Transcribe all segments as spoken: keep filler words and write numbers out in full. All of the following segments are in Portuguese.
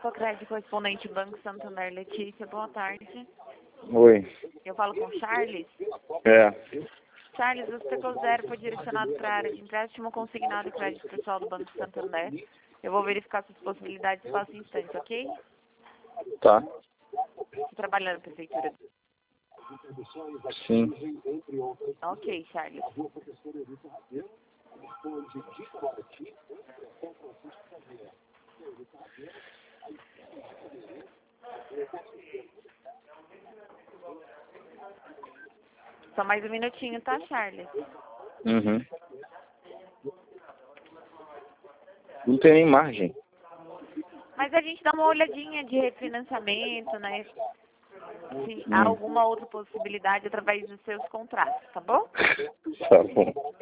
Grupo Crédito Correspondente Banco Santander. Letícia, boa tarde. Oi. Eu falo com o Charles. É. Charles, o Seco Zero foi direcionado para a área de empréstimo consignado e crédito pessoal do Banco Santander. Eu vou verificar suas possibilidades passo instante, ok? Tá. Você trabalha na prefeitura? Sim. Ok, Charles. Só mais um minutinho, tá, Charles? Uhum. Não tem nem margem. Mas a gente dá uma olhadinha de refinanciamento, né? Se há Hum. alguma outra possibilidade através dos seus contratos, tá bom? Tá bom.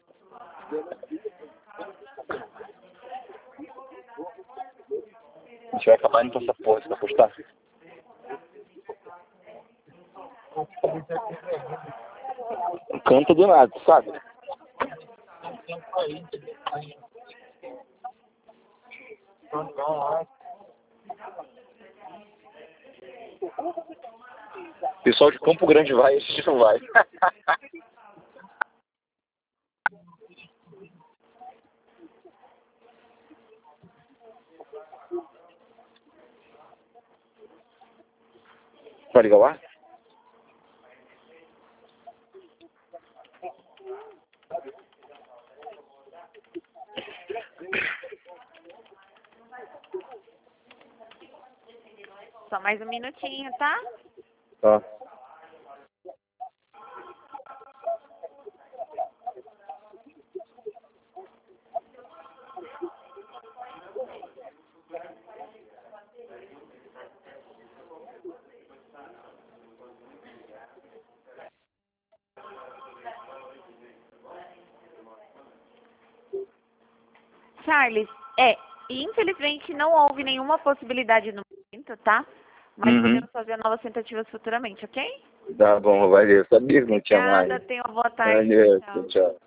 A gente vai acabar indo pra essa porra, você vai postar? Canta do nada, sabe? Pessoal de Campo Grande vai, esse não vai. Pode ligar o ar? Só mais um minutinho, tá? Tá. Charles, é, infelizmente não houve nenhuma possibilidade no momento, tá? Mas Uhum. podemos fazer novas tentativas futuramente, ok? Tá bom, valeu. Eu sabia que não tinha mais. Obrigada, tenha uma boa tarde. Valeu, Tchau. tchau.